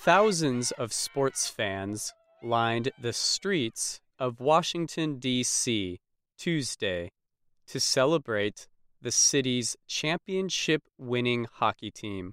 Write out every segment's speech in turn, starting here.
Thousands of sports fans lined the streets of Washington, D.C. Tuesday to celebrate the city's championship-winning hockey team.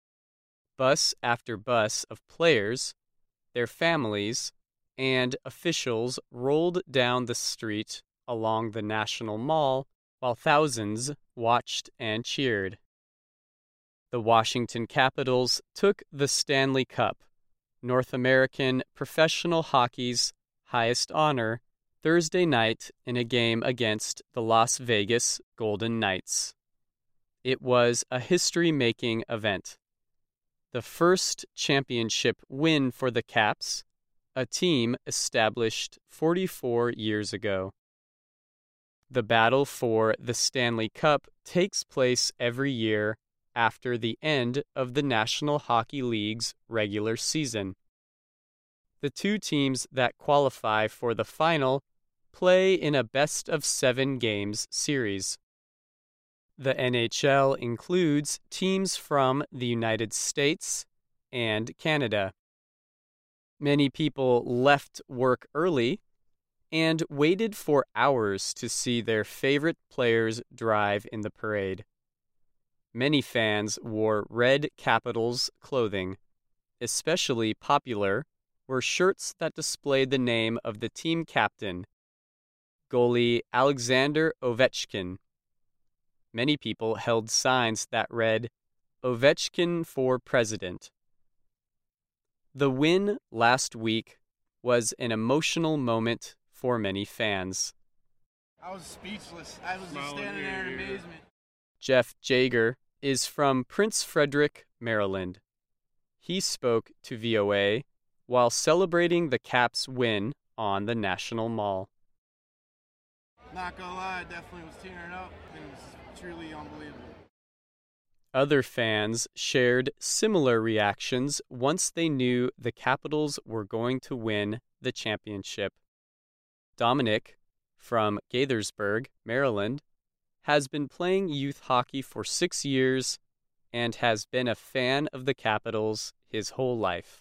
Bus after bus of players, their families, and officials rolled down the street along the National Mall while thousands watched and cheered. The Washington Capitals took the Stanley Cup, North American professional hockey's highest honor, Thursday night in a game against the Las Vegas Golden Knights. It was a history-making event. The first championship win for the Caps, a team established 44 years ago. The battle for the Stanley Cup takes place every year after the end of the National Hockey League's regular season. The two teams that qualify for the final play in a best-of-7 games series. The NHL includes teams from the United States and Canada. Many people left work early and waited for hours to see their favorite players drive in the parade. Many fans wore red Capitals clothing. Especially popular were shirts that displayed the name of the team captain, goalie Alexander Ovechkin. Many people held signs that read, "Ovechkin for President." The win last week was an emotional moment for many fans. I was speechless. I was just standing there in amazement. Jeff Jager is from Prince Frederick, Maryland. He spoke to VOA while celebrating the Caps' win on the National Mall. Not gonna lie, I definitely was tearing up. It was truly unbelievable. Other fans shared similar reactions once they knew the Capitals were going to win the championship. Dominic, from Gaithersburg, Maryland, has been playing youth hockey for 6 years and has been a fan of the Capitals his whole life.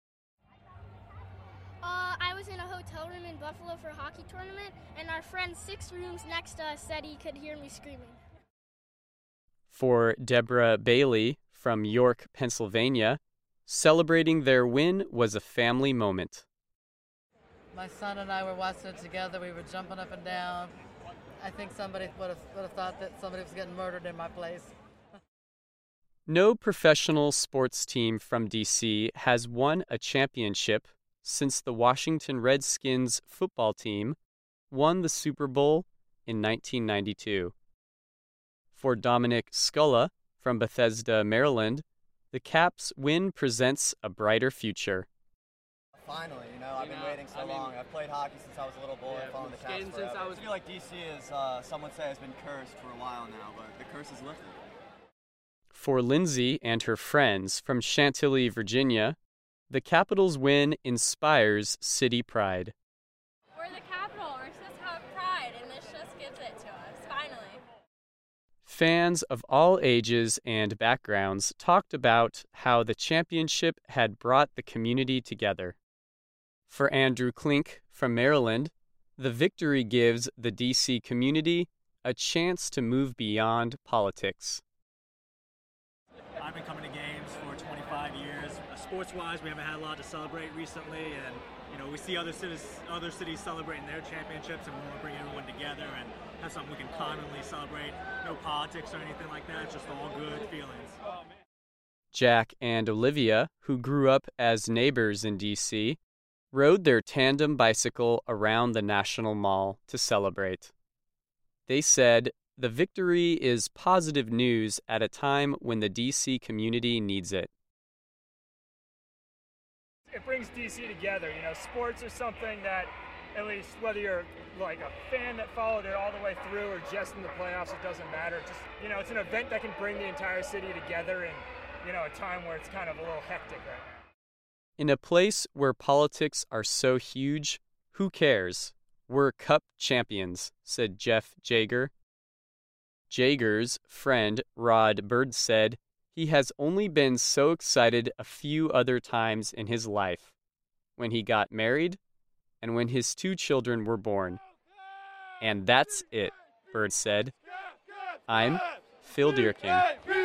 I was in a hotel room in Buffalo for a hockey tournament, and our friend 6 rooms next to us said he could hear me screaming. For Deborah Bailey from York, Pennsylvania, celebrating their win was a family moment. My son and I were watching it together. We were jumping up and down. I think somebody would have thought that somebody was getting murdered in my place. No professional sports team from D.C. has won a championship since the Washington Redskins football team won the Super Bowl in 1992. For Dominic Sculla from Bethesda, Maryland, the Caps' win presents a brighter future. Finally, I've been waiting so long. I've played hockey since I was a little boy, following the Caps forever. I feel like DC is, some would say, has been cursed for a while now, but the curse is lifted. For Lindsay and her friends from Chantilly, Virginia, the Capitals' win inspires city pride. We're the Capital. We're supposed to have pride, and this just gives it to us, finally. Fans of all ages and backgrounds talked about how the championship had brought the community together. For Andrew Klink from Maryland, the victory gives the D.C. community a chance to move beyond politics. I've been coming to games for 25 years. Sports-wise, we haven't had a lot to celebrate recently, and we see other cities celebrating their championships, and we want to bring everyone together and have something we can commonly celebrate. No politics or anything like that. It's just all good feelings. Jack and Olivia, who grew up as neighbors in D.C., rode their tandem bicycle around the National Mall to celebrate. They said, "The victory is positive news at a time when the D.C. community needs it." It brings DC together. Sports are something that, at least whether you're like a fan that followed it all the way through or just in the playoffs, it doesn't matter. Just, it's an event that can bring the entire city together in, a time where it's kind of a little hectic right now. In a place where politics are so huge, who cares? We're Cup champions, said Jeff Jager. Jager's friend Rod Bird said he has only been so excited a few other times in his life, when he got married and when his 2 children were born. And that's it, Bird said. I'm Phil Deerking.